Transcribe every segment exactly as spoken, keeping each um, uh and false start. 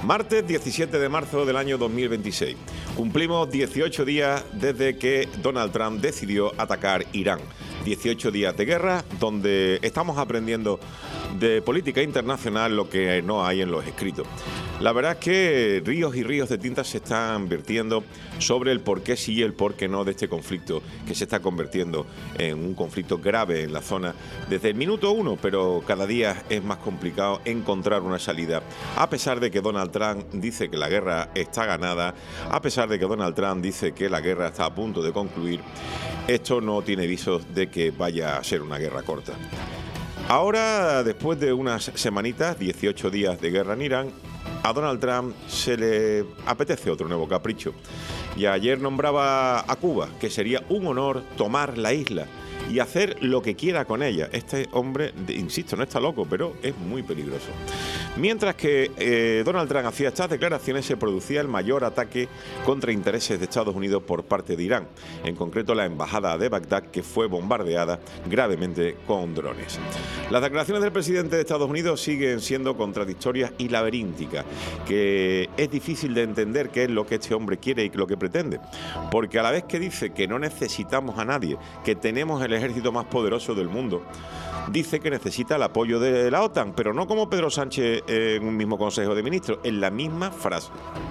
Martes diecisiete de marzo del año dos mil veintiséis. Cumplimos dieciocho días desde que Donald Trump decidió atacar Irán. dieciocho días de guerra donde estamos aprendiendo de política internacional lo que no hay en los escritos. La verdad es que ríos y ríos de tinta se están vertiendo sobre el por qué sí y el por qué no de este conflicto, que se está convirtiendo en un conflicto grave en la zona desde el minuto uno, pero cada día es más complicado encontrar una salida, a pesar de que Donald Trump dice que la guerra está ganada, a pesar de que Donald Trump dice que la guerra está a punto de concluir. Esto no tiene visos de que vaya a ser una guerra corta. Ahora, después de unas semanitas, dieciocho días de guerra en Irán, a Donald Trump se le apetece otro nuevo capricho. Y ayer nombraba a Cuba, que sería un honor tomar la isla y hacer lo que quiera con ella. Este hombre, insisto, no está loco, pero es muy peligroso. Mientras que eh, Donald Trump hacía estas declaraciones, se producía el mayor ataque contra intereses de Estados Unidos por parte de Irán, en concreto la embajada de Bagdad, que fue bombardeada gravemente con drones. Las declaraciones del presidente de Estados Unidos siguen siendo contradictorias y laberínticas, que es difícil de entender qué es lo que este hombre quiere y lo que pretende, porque a la vez que dice que no necesitamos a nadie, que tenemos el ejército más poderoso del mundo, dice que necesita el apoyo de la OTAN, pero no como Pedro Sánchez en un mismo Consejo de Ministros, en la misma frase.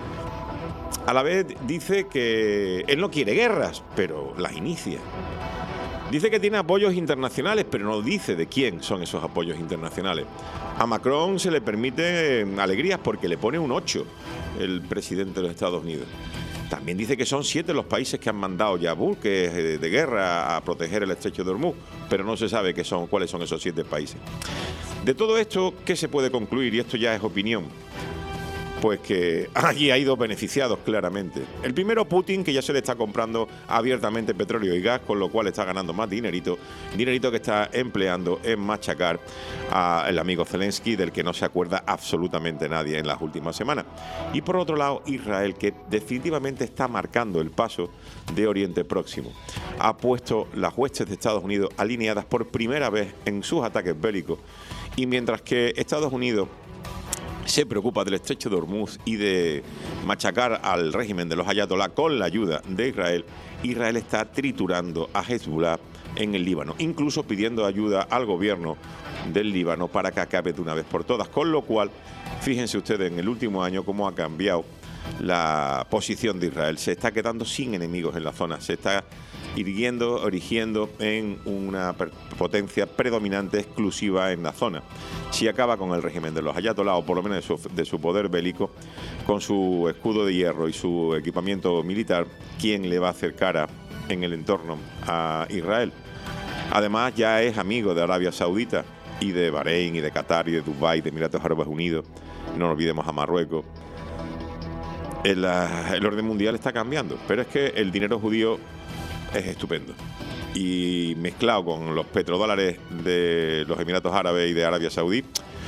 A la vez dice que él no quiere guerras, pero las inicia. Dice que tiene apoyos internacionales, pero no dice de quién son esos apoyos internacionales. A Macron se le permiten alegrías porque le pone un ocho el presidente de los Estados Unidos. También dice que son siete los países que han mandado ya buques de, de guerra a proteger el estrecho de Hormuz, pero no se sabe qué son, cuáles son esos siete países. De todo esto, ¿qué se puede concluir? Y esto ya es opinión. Pues que allí ha ido beneficiados claramente. El primero, Putin, que ya se le está comprando abiertamente petróleo y gas, con lo cual está ganando más dinerito, dinerito que está empleando en machacar al amigo Zelensky, del que no se acuerda absolutamente nadie en las últimas semanas. Y por otro lado, Israel, que definitivamente está marcando el paso de Oriente Próximo. Ha puesto las huestes de Estados Unidos alineadas por primera vez en sus ataques bélicos, y mientras que Estados Unidos se preocupa del estrecho de Hormuz y de machacar al régimen de los ayatolá con la ayuda de Israel, Israel está triturando a Hezbollah en el Líbano, incluso pidiendo ayuda al gobierno del Líbano para que acabe de una vez por todas, con lo cual, fíjense ustedes en el último año cómo ha cambiado la posición de Israel. Se está quedando sin enemigos en la zona, se está irguiendo, erigiendo en una potencia predominante exclusiva en la zona. Si acaba con el régimen de los ayatolá, o por lo menos de su, de su poder bélico, con su escudo de hierro y su equipamiento militar, ¿quién le va a hacer cara en el entorno a Israel? Además, ya es amigo de Arabia Saudita y de Bahrein y de Qatar y de Dubái, de Emiratos Árabes Unidos. No olvidemos a Marruecos. El, el orden mundial está cambiando, pero es que el dinero judío es estupendo. Y mezclado con los petrodólares de los Emiratos Árabes y de Arabia Saudí,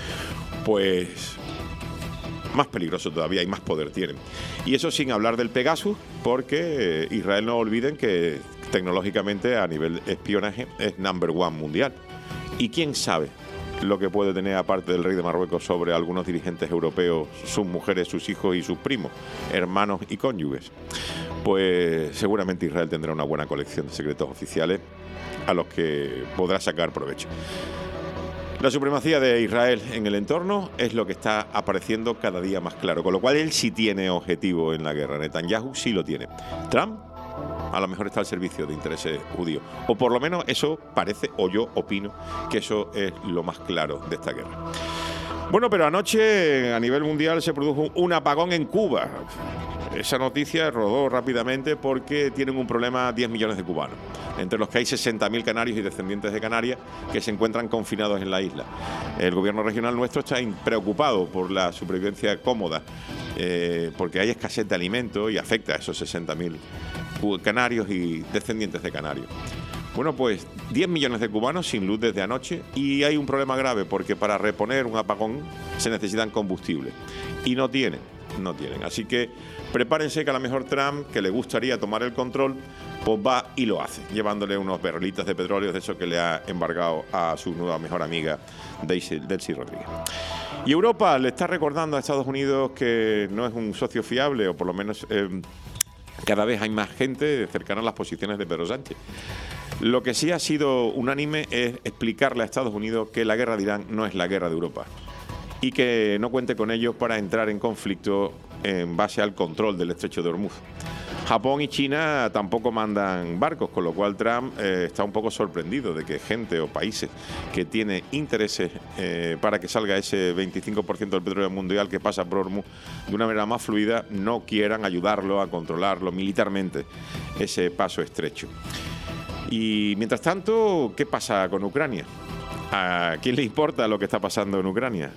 pues más peligroso todavía y más poder tienen. Y eso sin hablar del Pegasus, porque Israel, no olviden que tecnológicamente a nivel espionaje es number one mundial. Y quién sabe lo que puede tener, aparte del rey de Marruecos, sobre algunos dirigentes europeos, sus mujeres, sus hijos y sus primos, hermanos y cónyuges. Pues seguramente Israel tendrá una buena colección de secretos oficiales a los que podrá sacar provecho. La supremacía de Israel en el entorno es lo que está apareciendo cada día más claro, con lo cual él sí tiene objetivo en la guerra. Netanyahu sí lo tiene. Trump a lo mejor está al servicio de intereses judíos, o por lo menos eso parece, o yo opino que eso es lo más claro de esta guerra. Bueno, pero anoche a nivel mundial se produjo un apagón en Cuba. Esa noticia rodó rápidamente porque tienen un problema diez millones de cubanos, entre los que hay sesenta mil canarios y descendientes de Canarias que se encuentran confinados en la isla. El gobierno regional nuestro está preocupado por la supervivencia cómoda, eh, porque hay escasez de alimentos y afecta a esos sesenta mil canarios y descendientes de canarios. Bueno, pues diez millones de cubanos sin luz desde anoche, y hay un problema grave porque para reponer un apagón se necesitan combustibles y no tienen, no tienen. Así que prepárense que a lo mejor Trump, que le gustaría tomar el control, pues va y lo hace, llevándole unos barrilitos de petróleo de eso que le ha embargado a su nueva mejor amiga, Daisy, Delcy Rodríguez. Y Europa le está recordando a Estados Unidos que no es un socio fiable, o por lo menos eh, cada vez hay más gente cercana a las posiciones de Pedro Sánchez. Lo que sí ha sido unánime es explicarle a Estados Unidos que la guerra de Irán no es la guerra de Europa y que no cuente con ellos para entrar en conflicto en base al control del estrecho de Hormuz. Japón y China tampoco mandan barcos, con lo cual Trump eh, está un poco sorprendido de que gente o países que tienen intereses eh, para que salga ese veinticinco por ciento del petróleo mundial que pasa por Hormuz de una manera más fluida, no quieran ayudarlo a controlarlo militarmente, ese paso estrecho. Y mientras tanto, ¿qué pasa con Ucrania? ¿A quién le importa lo que está pasando en Ucrania?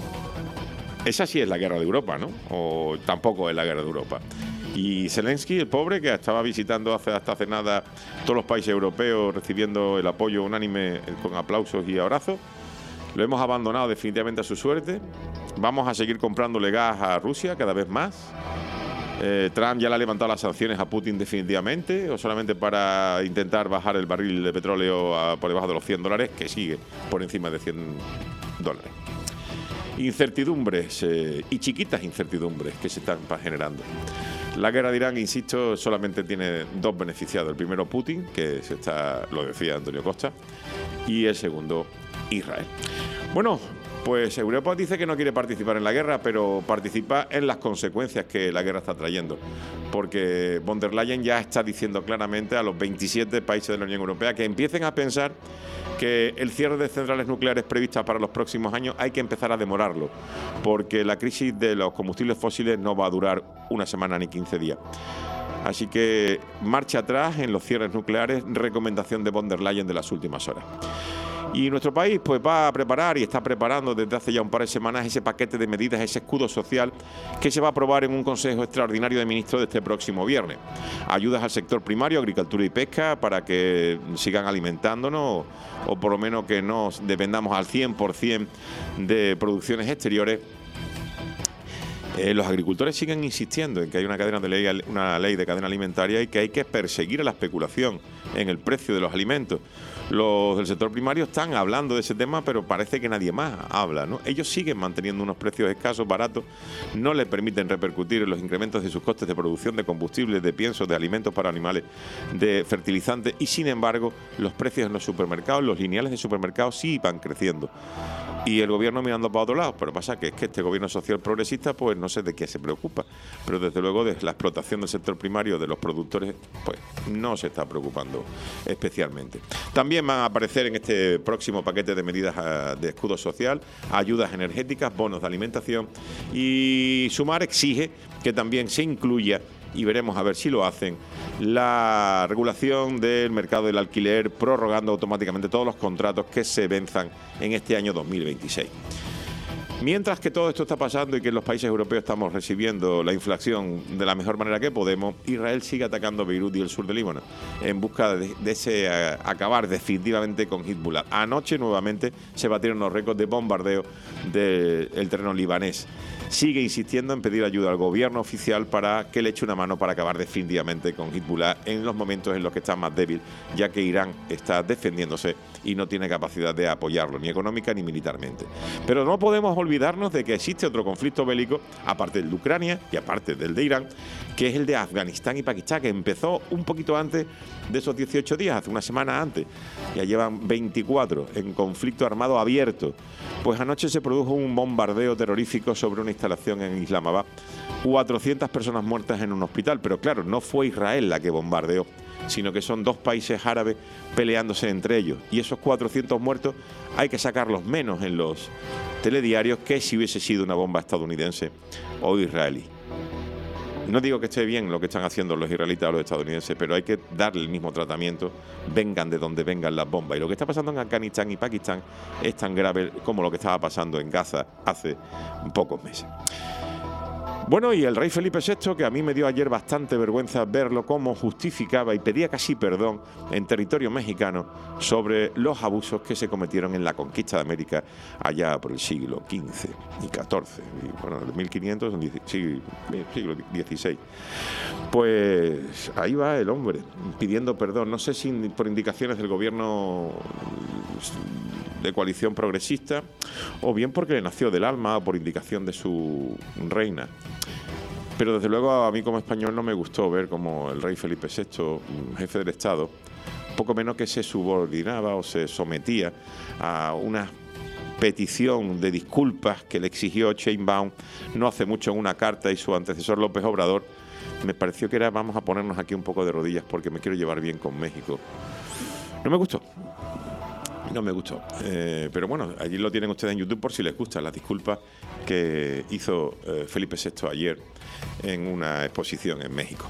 Esa sí es la guerra de Europa, ¿no? O tampoco es la guerra de Europa. Y Zelensky, el pobre, que estaba visitando hace, hasta hace nada todos los países europeos, recibiendo el apoyo unánime con aplausos y abrazos, lo hemos abandonado definitivamente a su suerte. Vamos a seguir comprándole gas a Rusia cada vez más. Eh, Trump ya le ha levantado las sanciones a Putin definitivamente, o solamente para intentar bajar el barril de petróleo a, por debajo de los cien dólares, que sigue por encima de cien dólares. Incertidumbres eh, y chiquitas incertidumbres que se están generando. La guerra de Irán, insisto, solamente tiene dos beneficiados. El primero, Putin, que se está, lo decía Antonio Costa, y el segundo, Israel. Bueno, pues Europa dice que no quiere participar en la guerra, pero participa en las consecuencias que la guerra está trayendo. Porque von der Leyen ya está diciendo claramente a los veintisiete países de la Unión Europea que empiecen a pensar que el cierre de centrales nucleares previstas para los próximos años hay que empezar a demorarlo, porque la crisis de los combustibles fósiles no va a durar una semana ni quince días. Así que marcha atrás en los cierres nucleares, recomendación de von der Leyen de las últimas horas. Y nuestro país pues va a preparar y está preparando desde hace ya un par de semanas ese paquete de medidas, ese escudo social que se va a aprobar en un Consejo Extraordinario de Ministros de este próximo viernes. Ayudas al sector primario, agricultura y pesca, para que sigan alimentándonos o, o por lo menos que no dependamos al cien por ciento de producciones exteriores. Eh, los agricultores siguen insistiendo en que hay una, cadena de ley, una ley de cadena alimentaria y que hay que perseguir a la especulación en el precio de los alimentos. Los del sector primario están hablando de ese tema, pero parece que nadie más habla, ¿no? Ellos siguen manteniendo unos precios escasos, baratos, no les permiten repercutir en los incrementos de sus costes de producción de combustibles, de piensos, de alimentos para animales, de fertilizantes, y sin embargo los precios en los supermercados, los lineales de supermercados sí van creciendo. Y el gobierno mirando para otro lado, pero pasa que es que este gobierno social progresista, pues no sé de qué se preocupa, pero desde luego de la explotación del sector primario de los productores, pues no se está preocupando especialmente. También van a aparecer en este próximo paquete de medidas de escudo social ayudas energéticas, bonos de alimentación, y Sumar exige que también se incluya, y veremos a ver si lo hacen, la regulación del mercado del alquiler, prorrogando automáticamente todos los contratos que se venzan en este año dos mil veintiséis. Mientras que todo esto está pasando y que en los países europeos estamos recibiendo la inflación de la mejor manera que podemos, Israel sigue atacando Beirut y el sur de Líbano en busca de, de ese uh, acabar definitivamente con Hezbollah. Anoche nuevamente se batieron los récords de bombardeo del de terreno libanés. Sigue insistiendo en pedir ayuda al gobierno oficial para que le eche una mano para acabar definitivamente con Hezbollah en los momentos en los que está más débil, ya que Irán está defendiéndose y no tiene capacidad de apoyarlo, ni económica ni militarmente. Pero no podemos olvidarnos de que existe otro conflicto bélico, aparte del de Ucrania y aparte del de Irán, que es el de Afganistán y Pakistán, que empezó un poquito antes de esos dieciocho días, hace una semana antes. Ya llevan veinticuatro en conflicto armado abierto. Pues anoche se produjo un bombardeo terrorífico sobre una instalación en Islamabad. cuatrocientas personas muertas en un hospital, pero claro, no fue Israel la que bombardeó, sino que son dos países árabes peleándose entre ellos. Y esos cuatrocientos muertos hay que sacarlos menos en los telediarios que si hubiese sido una bomba estadounidense o israelí. No digo que esté bien lo que están haciendo los israelitas o los estadounidenses, pero hay que darle el mismo tratamiento, vengan de donde vengan las bombas. Y lo que está pasando en Afganistán y Pakistán es tan grave como lo que estaba pasando en Gaza hace pocos meses. Bueno, y el rey Felipe sexto, que a mí me dio ayer bastante vergüenza verlo cómo justificaba y pedía casi perdón en territorio mexicano sobre los abusos que se cometieron en la conquista de América allá por el siglo quince y catorce, y bueno, de mil quinientos, sí, siglo dieciséis. Pues ahí va el hombre pidiendo perdón, no sé si por indicaciones del gobierno de coalición progresista o bien porque le nació del alma o por indicación de su reina. Pero desde luego a mí como español no me gustó ver como el rey Felipe sexto, jefe del Estado, poco menos que se subordinaba o se sometía a una petición de disculpas que le exigió Sheinbaum no hace mucho en una carta, y su antecesor López Obrador. Me pareció que era vamos a ponernos aquí un poco de rodillas porque me quiero llevar bien con México. No me gustó. No me gustó. Eh, pero bueno, allí lo tienen ustedes en YouTube por si les gustan las disculpas que hizo eh, Felipe sexto ayer en una exposición en México.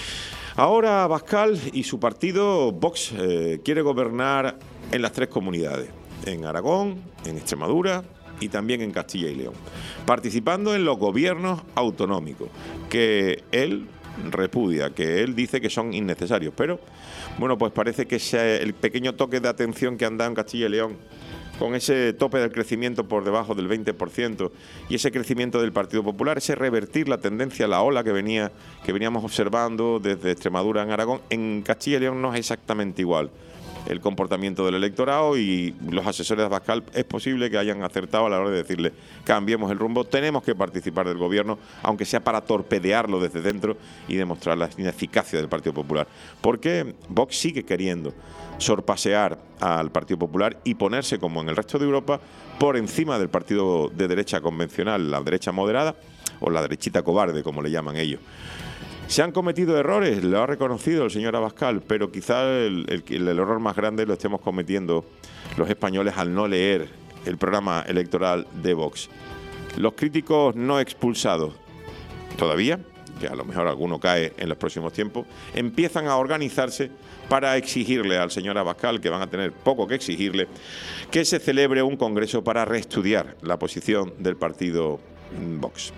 Ahora Abascal y su partido Vox eh, quiere gobernar en las tres comunidades, en Aragón, en Extremadura y también en Castilla y León, participando en los gobiernos autonómicos, que él repudia, que él dice que son innecesarios, pero bueno, pues parece que ese, el pequeño toque de atención que han dado en Castilla y León, con ese tope del crecimiento por debajo del veinte por ciento y ese crecimiento del Partido Popular, ese revertir la tendencia, la ola que venía que veníamos observando desde Extremadura en Aragón, en Castilla y León no es exactamente igual. El comportamiento del electorado y los asesores de Abascal es posible que hayan acertado a la hora de decirle cambiemos el rumbo, tenemos que participar del gobierno, aunque sea para torpedearlo desde dentro y demostrar la ineficacia del Partido Popular. Porque Vox sigue queriendo sorpasear al Partido Popular y ponerse, como en el resto de Europa, por encima del partido de derecha convencional, la derecha moderada o la derechita cobarde, como le llaman ellos. Se han cometido errores, lo ha reconocido el señor Abascal, pero quizá el, el, el error más grande lo estemos cometiendo los españoles al no leer el programa electoral de Vox. Los críticos no expulsados todavía, que a lo mejor alguno cae en los próximos tiempos, empiezan a organizarse para exigirle al señor Abascal, que van a tener poco que exigirle, que se celebre un congreso para reestudiar la posición del partido Vox.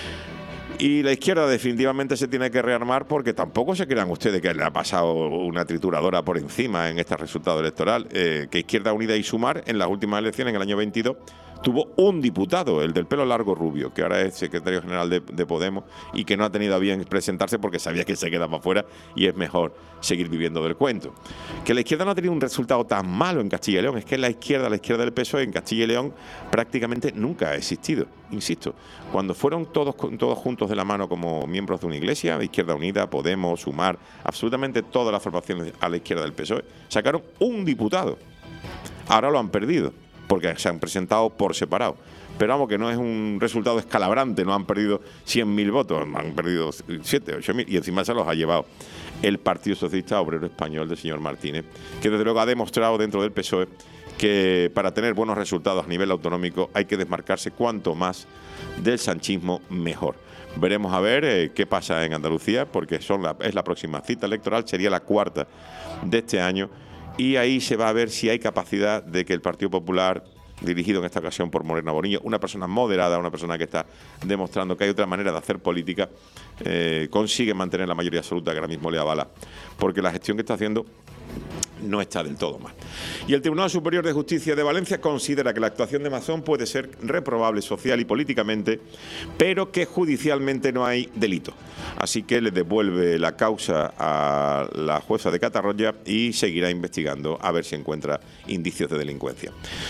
Y la izquierda definitivamente se tiene que rearmar, porque tampoco se crean ustedes que le ha pasado una trituradora por encima en este resultado electoral. Eh, que Izquierda Unida y Sumar en las últimas elecciones, en el año veintidós, tuvo un diputado, el del pelo largo rubio, que ahora es secretario general de, de Podemos y que no ha tenido a bien presentarse porque sabía que se quedaba fuera y es mejor seguir viviendo del cuento. Que la izquierda no ha tenido un resultado tan malo en Castilla y León, es que la izquierda, la izquierda del P S O E en Castilla y León prácticamente nunca ha existido. Insisto, cuando fueron todos, todos juntos de la mano como miembros de una iglesia, Izquierda Unida, Podemos, Sumar, absolutamente todas las formaciones a la izquierda del P S O E, sacaron un diputado. Ahora lo han perdido, porque se han presentado por separado. Pero vamos, que no es un resultado escalabrante, no han perdido cien mil votos, han perdido siete, ocho mil, y encima se los ha llevado el Partido Socialista Obrero Español del señor Martínez, que desde luego ha demostrado dentro del P S O E que para tener buenos resultados a nivel autonómico hay que desmarcarse cuanto más del sanchismo mejor. Veremos a ver eh, qué pasa en Andalucía, porque son la, es la próxima cita electoral, sería la cuarta de este año, y ahí se va a ver si hay capacidad de que el Partido Popular, dirigido en esta ocasión por Morena Boniño, una persona moderada, una persona que está demostrando que hay otra manera de hacer política, eh, consigue mantener la mayoría absoluta que ahora mismo le avala, porque la gestión que está haciendo no está del todo mal. Y el Tribunal Superior de Justicia de Valencia considera que la actuación de Mazón puede ser reprobable social y políticamente, pero que judicialmente no hay delito. Así que le devuelve la causa a la jueza de Catarroya y seguirá investigando a ver si encuentra indicios de delincuencia.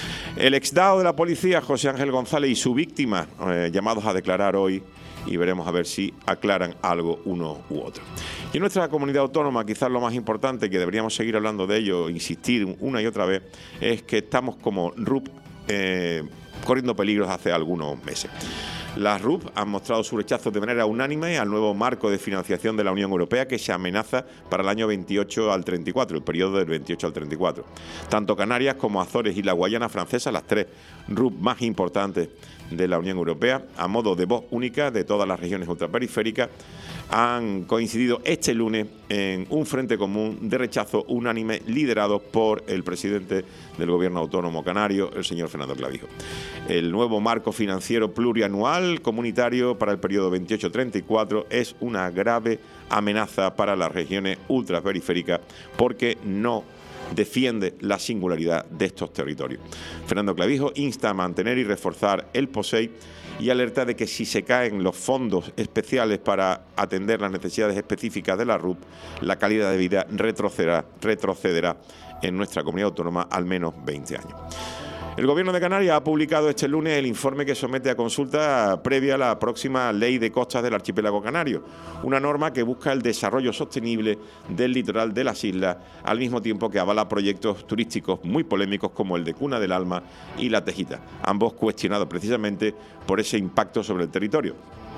El exdao de la policía, José Ángel González, y su víctima, eh, llamados a declarar hoy, y veremos a ver si aclaran algo uno u otro. Y en nuestra comunidad autónoma, quizás lo más importante, que deberíamos seguir hablando de ello, insistir una y otra vez, es que estamos como R U P eh, corriendo peligros hace algunos meses. Las R U P han mostrado su rechazo de manera unánime al nuevo marco de financiación de la Unión Europea que se amenaza para el año veintiocho al treinta y cuatro, el periodo del veintiocho al treinta y cuatro. Tanto Canarias como Azores y la Guayana Francesa, las tres R U P más importantes de la Unión Europea, a modo de voz única de todas las regiones ultraperiféricas, han coincidido este lunes en un frente común de rechazo unánime liderado por el presidente del Gobierno Autónomo Canario, el señor Fernando Clavijo. El nuevo marco financiero plurianual comunitario para el periodo veintiocho treinta y cuatro es una grave amenaza para las regiones ultraperiféricas porque no defiende la singularidad de estos territorios. Fernando Clavijo insta a mantener y reforzar el POSEI y alerta de que si se caen los fondos especiales para atender las necesidades específicas de la R U P, la calidad de vida retrocederá, retrocederá en nuestra comunidad autónoma al menos veinte años. El Gobierno de Canarias ha publicado este lunes el informe que somete a consulta previa a la próxima Ley de Costas del Archipiélago Canario, una norma que busca el desarrollo sostenible del litoral de las islas, al mismo tiempo que avala proyectos turísticos muy polémicos como el de Cuna del Alma y La Tejita, ambos cuestionados precisamente por ese impacto sobre el territorio.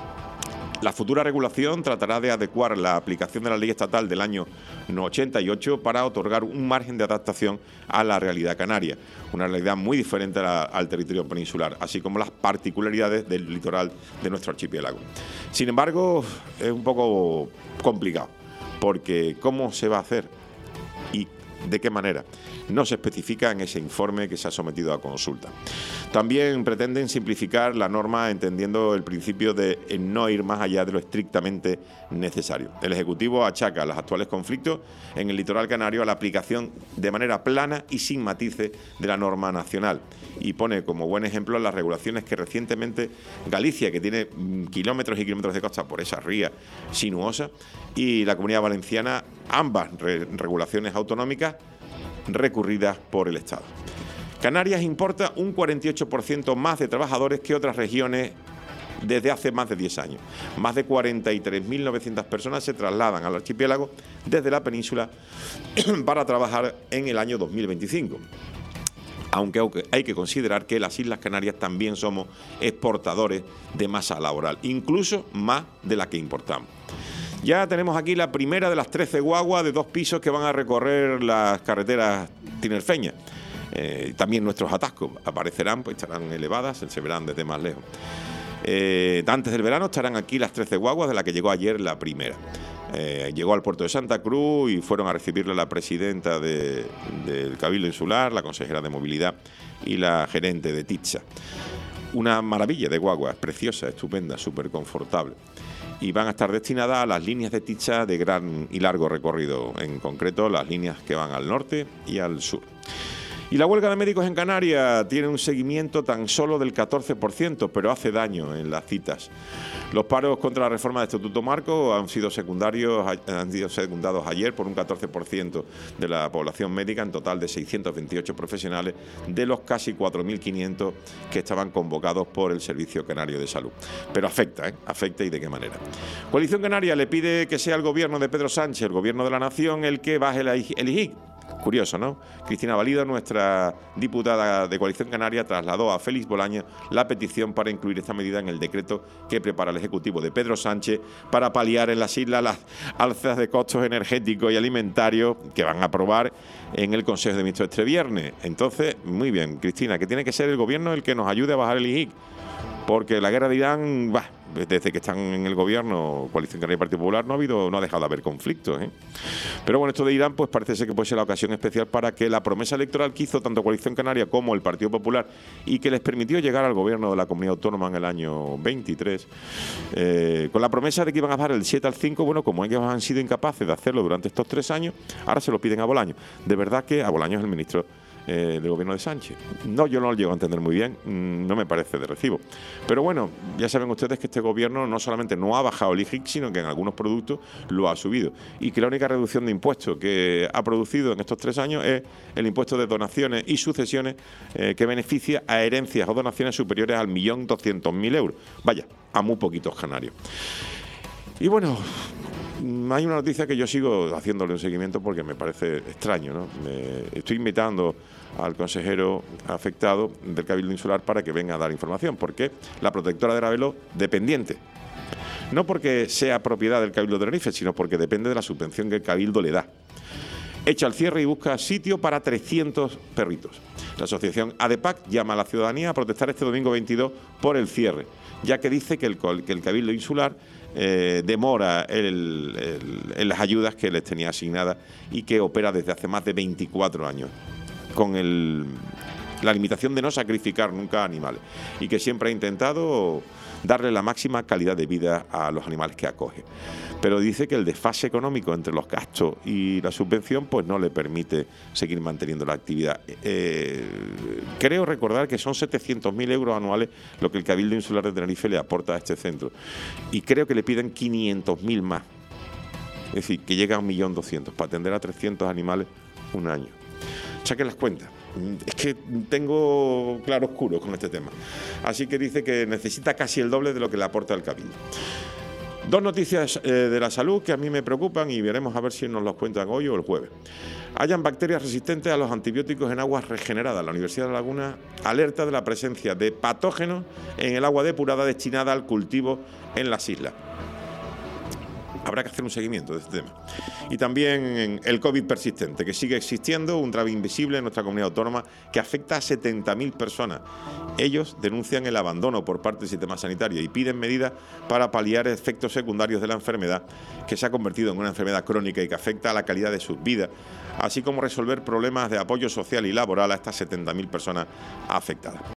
La futura regulación tratará de adecuar la aplicación de la ley estatal del año ochenta y ocho para otorgar un margen de adaptación a la realidad canaria, una realidad muy diferente a la, al territorio peninsular, así como las particularidades del litoral de nuestro archipiélago. Sin embargo, es un poco complicado, porque ¿cómo se va a hacer y de qué manera? No se especifica en ese informe que se ha sometido a consulta. También pretenden simplificar la norma entendiendo el principio de no ir más allá de lo estrictamente necesario. El Ejecutivo achaca los actuales conflictos en el litoral canario a la aplicación de manera plana y sin matices de la norma nacional y pone como buen ejemplo las regulaciones que recientemente Galicia, que tiene kilómetros y kilómetros de costa por esa ría sinuosa, y la Comunidad Valenciana, ambas re- regulaciones autonómicas recurridas por el Estado. Canarias importa un cuarenta y ocho por ciento más de trabajadores que otras regiones desde hace más de diez años. Más de cuarenta y tres mil novecientas personas se trasladan al archipiélago desde la península para trabajar en el año dos mil veinticinco. Aunque hay que considerar que las Islas Canarias también somos exportadores de masa laboral, incluso más de la que importamos. Ya tenemos aquí la primera de las trece guaguas de dos pisos que van a recorrer las carreteras tinerfeñas. Eh, también nuestros atascos aparecerán, pues estarán elevadas, se verán desde más lejos. Eh, antes del verano estarán aquí las trece guaguas, de la que llegó ayer la primera. Eh, llegó al puerto de Santa Cruz y fueron a recibirla la presidenta de, del Cabildo Insular, la consejera de Movilidad y la gerente de Titsa. Una maravilla de guagua, preciosa, estupenda, súper confortable. Y van a estar destinadas a las líneas de Titsa de gran y largo recorrido, en concreto las líneas que van al norte y al sur. Y la huelga de médicos en Canarias tiene un seguimiento tan solo del catorce por ciento, pero hace daño en las citas. Los paros contra la reforma del Estatuto Marco han sido secundarios, han sido secundados ayer por un catorce por ciento de la población médica, en total de seiscientos veintiocho profesionales, de los casi cuatro mil quinientos que estaban convocados por el Servicio Canario de Salud. Pero afecta, ¿eh? Afecta y de qué manera. Coalición Canaria le pide que sea el gobierno de Pedro Sánchez, el gobierno de la nación, el que baje el I G I. Curioso, ¿no? Cristina Valido, nuestra diputada de Coalición Canaria, trasladó a Félix Bolaños la petición para incluir esta medida en el decreto que prepara el Ejecutivo de Pedro Sánchez para paliar en las islas las alzas de costos energéticos y alimentarios que van a aprobar en el Consejo de Ministros este viernes. Entonces, muy bien, Cristina, que tiene que ser el gobierno el que nos ayude a bajar el I G I, porque la guerra de Irán, bah, desde que están en el gobierno, Coalición Canaria y Partido Popular, no ha habido, no ha dejado de haber conflictos, ¿eh? Pero bueno, esto de Irán, pues parece ser que puede ser la ocasión especial para que la promesa electoral que hizo tanto Coalición Canaria como el Partido Popular y que les permitió llegar al gobierno de la Comunidad Autónoma en el año veintitrés, eh, con la promesa de que iban a dar el siete al cinco, bueno, como ellos han sido incapaces de hacerlo durante estos tres años, ahora se lo piden a Bolaños. De verdad que a Bolaños es el ministro Eh, del gobierno de Sánchez. No, yo no lo llego a entender muy bien, no me parece de recibo. Pero bueno, ya saben ustedes que este gobierno no solamente no ha bajado el I G I, sino que en algunos productos lo ha subido. Y que la única reducción de impuestos que ha producido en estos tres años es el impuesto de donaciones y sucesiones, eh, que beneficia a herencias o donaciones superiores al millón doscientos mil euros. Vaya, a muy poquitos canarios. Y bueno, hay una noticia que yo sigo haciéndole un seguimiento porque me parece extraño, ¿no? Me estoy invitando al consejero afectado del Cabildo Insular para que venga a dar información, porque la protectora de Ravelo, dependiente, no porque sea propiedad del Cabildo de Tenerife, sino porque depende de la subvención que el Cabildo le da, echa al cierre y busca sitio para trescientos perritos. La asociación ADEPAC llama a la ciudadanía a protestar este domingo veintidós por el cierre, ya que dice que el, que el Cabildo Insular eh, demora el, el, en las ayudas que les tenía asignadas y que opera desde hace más de veinticuatro años con el, la limitación de no sacrificar nunca animales y que siempre ha intentado darle la máxima calidad de vida a los animales que acoge. Pero dice que el desfase económico entre los gastos y la subvención pues no le permite seguir manteniendo la actividad. Eh, creo recordar que son setecientos mil euros anuales lo que el Cabildo Insular de Tenerife le aporta a este centro. Y creo que le piden quinientos mil más. Es decir, que llega a un millón doscientos para atender a trescientos animales un año. Saquen las cuentas. Es que tengo claroscuros con este tema. Así que dice que necesita casi el doble de lo que le aporta el Cabildo. Dos noticias eh, de la salud que a mí me preocupan y veremos a ver si nos las cuentan hoy o el jueves. Hayan bacterias resistentes a los antibióticos en aguas regeneradas. La Universidad de La Laguna alerta de la presencia de patógenos en el agua depurada destinada al cultivo en las islas. Habrá que hacer un seguimiento de este tema. Y también el COVID persistente, que sigue existiendo, un drama invisible en nuestra comunidad autónoma que afecta a setenta mil personas. Ellos denuncian el abandono por parte del sistema sanitario y piden medidas para paliar efectos secundarios de la enfermedad, que se ha convertido en una enfermedad crónica y que afecta a la calidad de sus vidas, así como resolver problemas de apoyo social y laboral a estas setenta mil personas afectadas.